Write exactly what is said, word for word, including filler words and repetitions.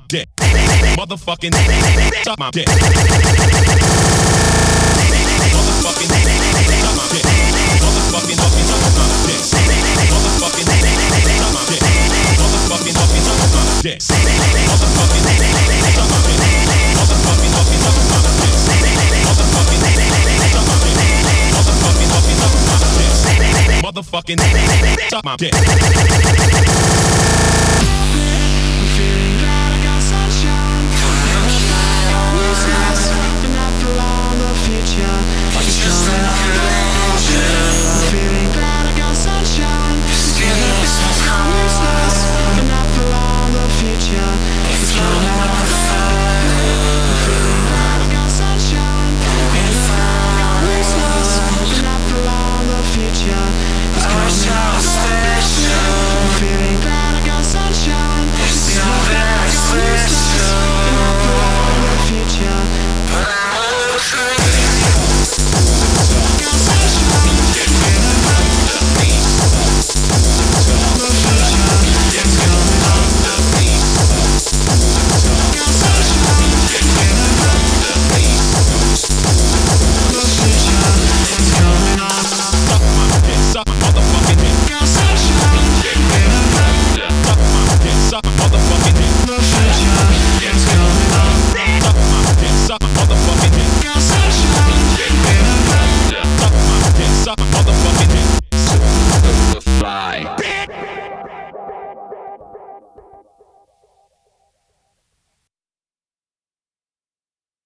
dick. Motherfucking suck my dick. Motherfucking suck my dick. Motherfucking suck my dick. Motherfucking fucking suck my dick. Motherfucking suck my dick. Motherfucking fucking suck my dick. Motherfucking suck my dick. Motherfucking fucking suck my dick. Motherfucking suck my dick. Motherfucking fucking suck my dick. Motherfucking suck my dick. I'm feeling glad I got sunshine. But not for long, the future. Like a